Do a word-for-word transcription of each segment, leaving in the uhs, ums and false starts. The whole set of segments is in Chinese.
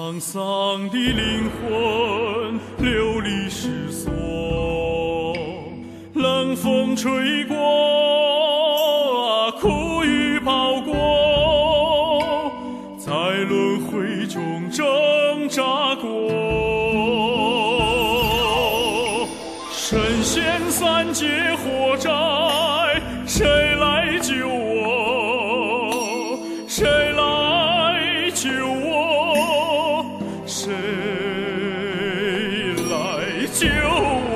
沧桑的灵魂流离失所，冷风吹过，苦雨跑过，在轮回中挣扎过。身陷三界火寨，谁来救我？谁来救我？谁来救我？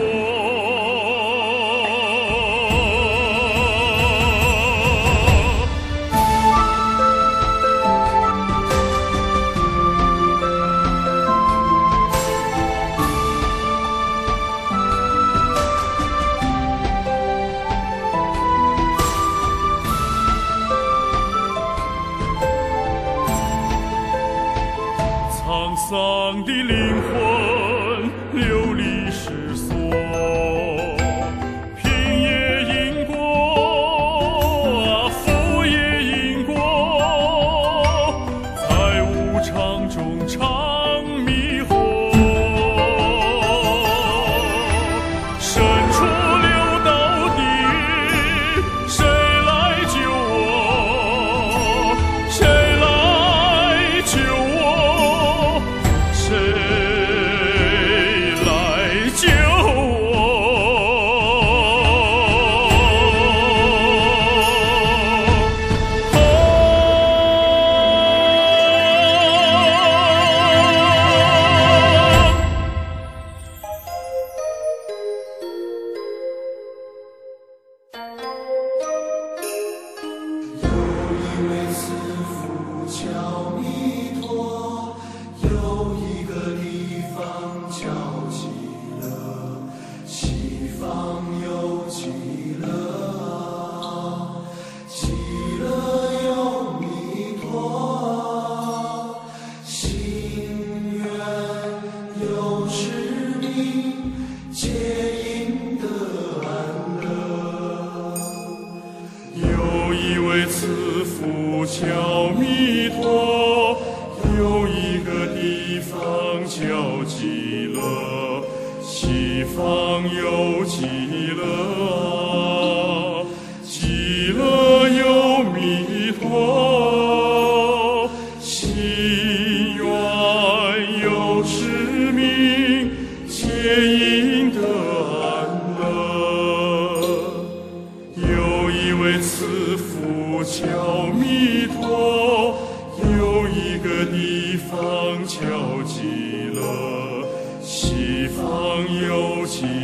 沧桑的灵魂流离失所，贫也因果，富也因果，在无常中常迷惑。深处流到底，谁来救我？谁来救我？谁来救我？ 有一位慈父叫弥陀，有一个地方叫极乐，西方有极乐，极乐有弥陀，心愿有使命，皆应得安乐。 有一位慈父叫弥陀，有一个地方叫极乐，西方有极乐，极乐有弥陀，心愿有使命，皆应得安乐。有一位慈父叫弥陀，有一个地方叫极乐，西方有极